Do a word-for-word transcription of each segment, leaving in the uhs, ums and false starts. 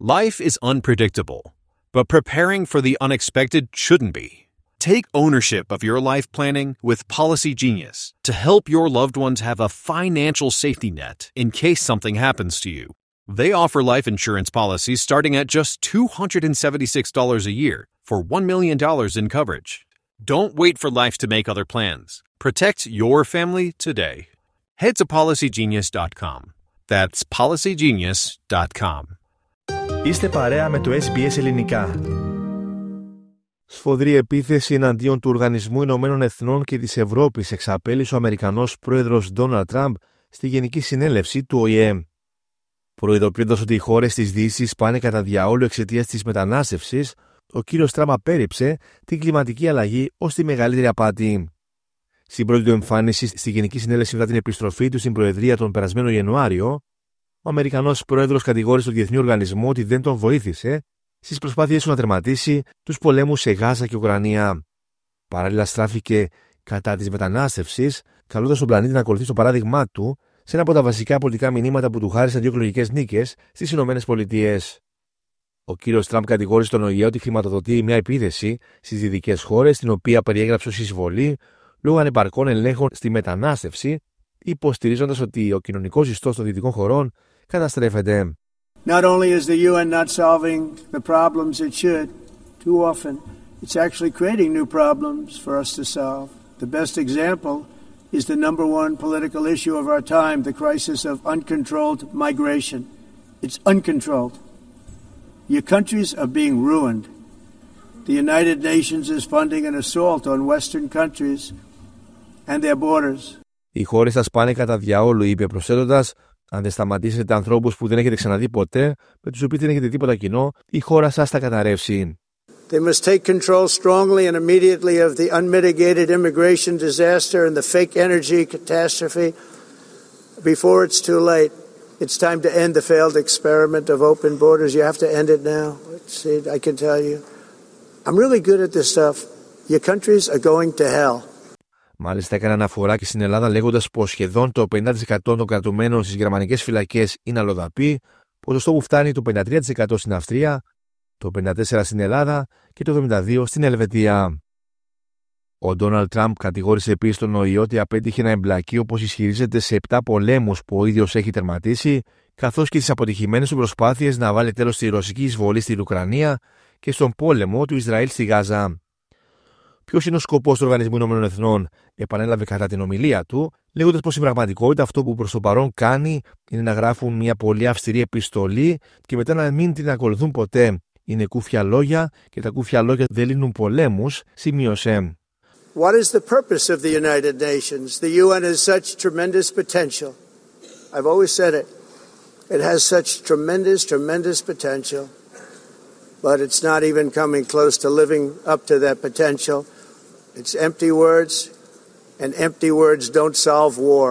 Life is unpredictable, but preparing for the unexpected shouldn't be. Take ownership of your life planning with Policy Genius to help your loved ones have a financial safety net in case something happens to you. They offer life insurance policies starting at just two hundred seventy-six dollars a year for one million dollars in coverage. Don't wait for life to make other plans. Protect your family today. Head to policy genius dot com. That's policy genius dot com. Είστε παρέα με το ες μπι ες Ελληνικά. Σφοδρή επίθεση εναντίον του Οργανισμού Ηνωμένων Εθνών και της Ευρώπης εξαπέλυσε ο Αμερικανός πρόεδρος Ντόναλντ Τραμπ στη Γενική Συνέλευση του Ο Η Ε. Προειδοποιώντας ότι οι χώρες της Δύσης πάνε κατά διαόλου εξαιτίας της μετανάστευσης, ο κύριος Τραμπ απέρριψε την κλιματική αλλαγή ως τη μεγαλύτερη απάτη. Στην πρώτη του εμφάνιση στη Γενική Συνέλευση μετά την επιστροφή του στην Προεδρία τον περασμένο Ιανουάριο, ο Αμερικανός πρόεδρος κατηγόρησε τον Διεθνή Οργανισμό ότι δεν τον βοήθησε στις προσπάθειές του να τερματίσει τους πολέμους σε Γάζα και Ουκρανία. Παράλληλα, στράφηκε κατά της μετανάστευσης, καλώντας τον πλανήτη να ακολουθεί το παράδειγμά του σε ένα από τα βασικά πολιτικά μηνύματα που του χάρισαν δύο εκλογικές νίκες στις Ηνωμένες Πολιτείες. Ο κύριος Τραμπ κατηγόρησε τον Ο Η Ε ότι χρηματοδοτεί μια επίθεση στις δυτικές χώρες, την οποία περιέγραψε ως εισβολή λόγω ανεπαρκών ελέγχων στη μετανάστευση, υποστηρίζοντας ότι ο κοινωνικός ιστός των δυτικών χωρών καταστρέφεται. Not only is the U N not solving the problems it should, too often, it's actually creating new problems for us to solve. The best example is the number one political issue of our time, the crisis of uncontrolled migration. It's uncontrolled. Your countries are being ruined. The United Nations is funding an assault on Western countries and their borders. Οι χώρες σας πάνε κατά διαόλου, είπε προσθέτοντας, αν δεν σταματήσετε ανθρώπους που δεν έχετε ξαναδεί ποτέ, με τους οποίους δεν έχετε τίποτα κοινό, η χώρα σας θα καταρρεύσει. They must take control strongly and immediately of the unmitigated immigration disaster and the fake energy catastrophe before it's too late. It's time to end the failed experiment of open borders. You have to end it now. See, I can tell you. I'm really good at this stuff. Your countries are going to hell. Μάλιστα έκανε αναφορά και στην Ελλάδα λέγοντας πως σχεδόν το πενήντα τοις εκατό των κρατουμένων στις γερμανικές φυλακές είναι αλλοδαποί, ποσοστό που φτάνει το πενήντα τρία τοις εκατό στην Αυστρία, το πενήντα τέσσερα τοις εκατό στην Ελλάδα και το εβδομήντα δύο τοις εκατό στην Ελβετία. Ο Ντόναλντ Τραμπ κατηγόρησε επίσης τον Ο Η Ε ότι απέτυχε να εμπλακεί, όπως ισχυρίζεται, σε επτά πολέμους που ο ίδιος έχει τερματίσει, καθώς και στις αποτυχημένες του προσπάθειες να βάλει τέλος στη ρωσική εισβολή στην Ουκρανία και στον πόλεμο του Ισραήλ στη Γάζα. Ποιος είναι ο σκοπός του Οργανισμού Ηνωμένων Εθνών, επανέλαβε κατά την ομιλία του, λέγοντας πως στην πραγματικότητα αυτό που προς το παρόν κάνει είναι να γράφουν μια πολύ αυστηρή επιστολή και μετά να μην την ακολουθούν ποτέ. Είναι κούφια λόγια και τα κούφια λόγια δεν λύνουν πολέμους, σημείωσε. What is the purpose of the United Nations? The U N has such tremendous potential. I've always said it. It has such tremendous, tremendous potential, but it's not even coming close to living up to that potential. It's empty words, and empty words don't solve war.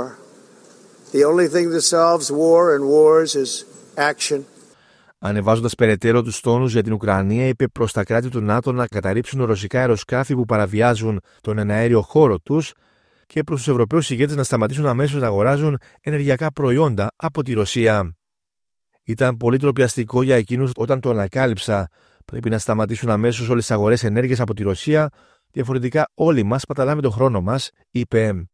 The only thing that solves war and wars is action. Ανεβάζοντας περαιτέρω τους τόνους για την Ουκρανία, είπε προς τα κράτη του ΝΑΤΟ να καταρρύψουν ρωσικά αεροσκάφη που παραβιάζουν τον εναέριο χώρο τους και προς τους Ευρωπαίους ηγέτες να σταματήσουν αμέσως να αγοράζουν ενεργειακά προϊόντα από τη Ρωσία. Ήταν πολύ τροπιαστικό για εκείνους όταν το ανακάλυψα. Πρέπει να σταματήσουν αμέσως όλες τις αγορές ενέργειας από τη Ρωσία, διαφορετικά όλοι μας παταλάμε τον χρόνο μας, είπε.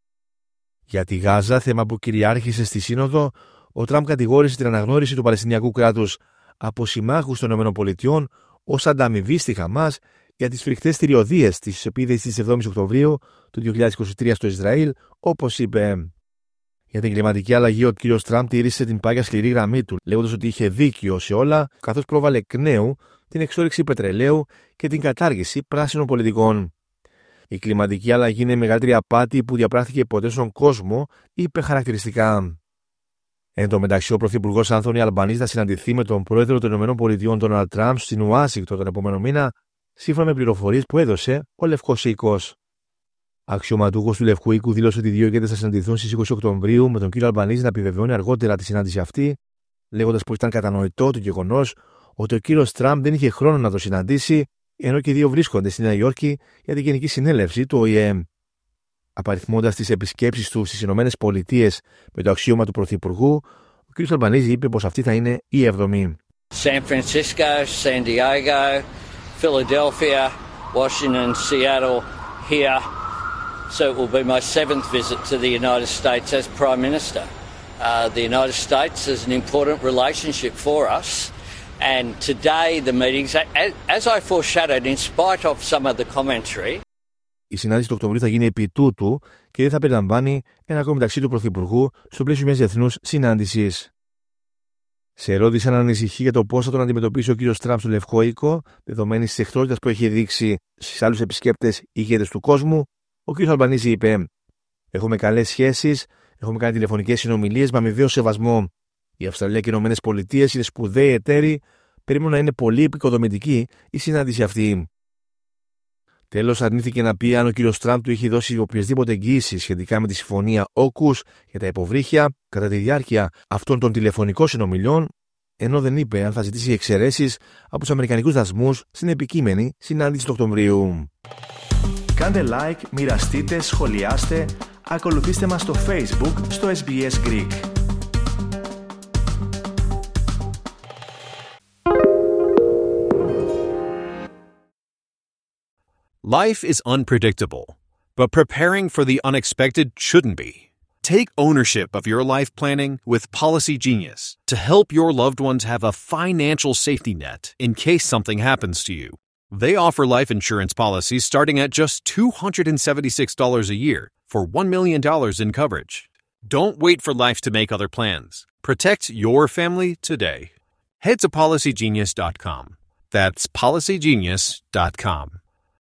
Για τη Γάζα, θέμα που κυριάρχησε στη Σύνοδο, ο Τραμπ κατηγόρησε την αναγνώριση του Παλαιστινιακού κράτους από συμμάχους των ΗΠΑ ως ανταμοιβή στη Χαμάς για τις φρικτές θηριωδίες της επίθεσης της εβδόμης Οκτωβρίου του δύο χιλιάδες είκοσι τρία στο Ισραήλ, όπως είπε. Για την κλιματική αλλαγή, ο κ. Τραμπ τήρησε την πάγια σκληρή γραμμή του, λέγοντας ότι είχε δίκιο σε όλα, καθώς πρόβαλε εκ νέου την εξόρυξη πετρελαίου και την κατάργηση πράσινων πολιτικών. Η κλιματική αλλαγή είναι η μεγαλύτερη απάτη που διαπράχθηκε ποτέ στον κόσμο, είπε χαρακτηριστικά. Εν τω μεταξύ, ο Πρωθυπουργός Άνθονι Αλμπανίζ θα συναντηθεί με τον πρόεδρο των ΗΠΑ Ντόναλντ Τραμπ στην Ουάσιγκτον τον επόμενο μήνα, σύμφωνα με πληροφορίες που έδωσε ο Λευκός Οίκος. Αξιωματούχος του Λευκού Οίκου δήλωσε ότι οι δύο ηγέτες θα συναντηθούν στις είκοσι Οκτωβρίου, με τον κύριο Αλμπανίζ να επιβεβαιώνει αργότερα τη συνάντηση αυτή, λέγοντας πως ήταν κατανοητό το γεγονός ότι ο κύριος Τραμπ δεν είχε χρόνο να το συναντήσει, ενώ και οι δύο βρίσκονται στη Νέα Υόρκη για την Γενική Συνέλευση του Ο Η Ε. Απαριθμώντας τις επισκέψεις του στις Ηνωμένες Πολιτείες με το αξίωμα του Πρωθυπουργού, ο κ. Αλμπανίζ είπε πως αυτή θα είναι η έβδομη. San Francisco, San Diego, Philadelphia, Washington, Seattle, here. So it will be my seventh visit to the United States as Prime Minister. Uh, the United States is an important relationship for us. And today the meetings, as I foreshadowed, in spite of some of the commentary. Η συνάντηση του Οκτωβρίου θα γίνει επί τούτου και δεν θα περιλαμβάνει ένα ακόμη μεταξύ του Πρωθυπουργού στο πλαίσιο μιας διεθνούς συνάντησης. Σε ερώτηση αν ανησυχεί για το πώς θα τον αντιμετωπίσει ο κ. Τραμπ στο Λευκό Οίκο, δεδομένη τη εχθρότητα που έχει δείξει στις άλλους επισκέπτες ηγέτες του κόσμου, ο κ. Αλμπανίζη είπε: Έχουμε καλές σχέσεις, έχουμε κάνει τηλεφωνικές συνομιλίες με αμοιβαίο σεβασμό. Η Αυστραλία και οι Ηνωμένες Πολιτείες είναι σπουδαίοι εταίροι, περιμένουν να είναι πολύ επικοδομητική η συνάντηση αυτή. Τέλος, αρνήθηκε να πει αν ο κ. Τραμπ του είχε δώσει οποιασδήποτε εγγύησεις σχετικά με τη συμφωνία όκους για τα υποβρύχια κατά τη διάρκεια αυτών των τηλεφωνικών συνομιλιών, ενώ δεν είπε αν θα ζητήσει εξαιρέσεις από τους αμερικανικούς δασμούς στην επικείμενη συνάντηση του Οκτωβρίου. Κάντε like, μοιραστείτε, σχολιάστε, ακολουθήστε μας στο Facebook στο ες μπι ες Greek. Life is unpredictable, but preparing for the unexpected shouldn't be. Take ownership of your life planning with Policy Genius to help your loved ones have a financial safety net in case something happens to you. They offer life insurance policies starting at just two hundred seventy-six dollars a year for one million dollars in coverage. Don't wait for life to make other plans. Protect your family today. Head to policy genius dot com. That's policy genius dot com.